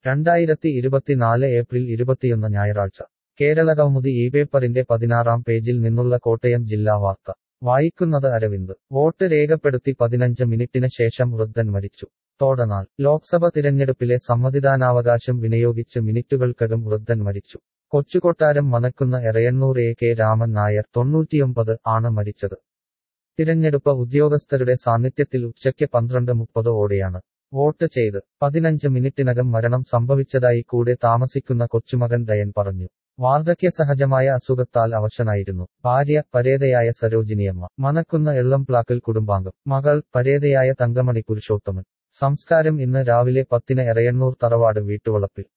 2024 April 21 ഞായറാഴ്ച കേരളകൗമുദി ഈ പേപ്പറിന്റെ 16-ാം പേജിൽ നിന്നുള്ള കോട്ടയം ജില്ലാ വാർത്ത വായിക്കുന്നത് അരവിന്ദ് വോട്ട് രേഖപ്പെടുത്തി 15 മിനിറ്റിന് ശേഷം വൃദ്ധൻ മരിച്ചു തോടനാൾ ലോക്സഭ തിരഞ്ഞെടുപ്പിലെ സമ്മതിദാനാവകാശം വിനിയോഗിച്ച് മിനിറ്റുകൾക്കകം വൃദ്ധൻ മരിച്ചു കൊച്ചുകൊട്ടാരം മനക്കുന്ന എറയണ്ണൂർ കെ രാമൻ നായർ 99 ആണ് മരിച്ചത് തിരഞ്ഞെടുപ്പ് ഉദ്യോഗസ്ഥരുടെ സാന്നിധ്യത്തിൽ ഉച്ചയ്ക്ക് 12:30 ഓടെയാണ് വോട്ട് ചെയ്ത് 15 മിനിറ്റിനകം മരണം സംഭവിച്ചതായി കൂടെ താമസിക്കുന്ന കൊച്ചുമകൻ ദയൻ പറഞ്ഞു വാർദ്ധക്യസഹജമായ അസുഖത്താൽ അവശനായിരുന്നു ഭാര്യ പരേതയായ സരോജിനിയമ്മ മനക്കുന്ന എള്ളംപ്ലാക്കൽ കുടുംബാംഗം മകൾ പരേതയായ തങ്കമണി പുരുഷോത്തമൻ സംസ്കാരം ഇന്ന് രാവിലെ 10 എറയണ്ണൂർ തറവാട് വീട്ടുവളപ്പിൽ